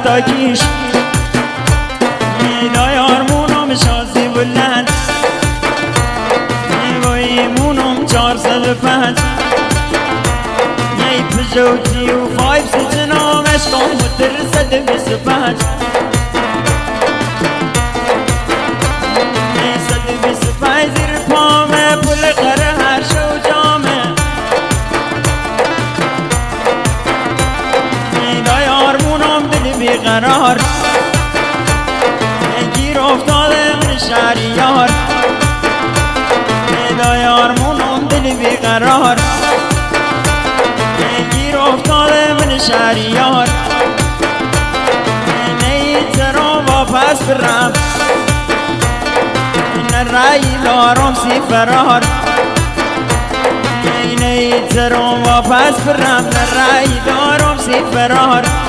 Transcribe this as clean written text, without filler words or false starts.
تاکیش دایارمونم شازی بلند وایمونم 405 یه پژوتی و 5 سجنام عشقم متر 125 125 زیر پامه پل قره هر شو جامه دایارمونم دل بیقرار گیر افتاده من شهریار دایارمونم دل بیقرار گیر افتاده من شهریار نیترم واپس برم رای دارم سی فرار نیترم واپس برم رای دارم سی فرار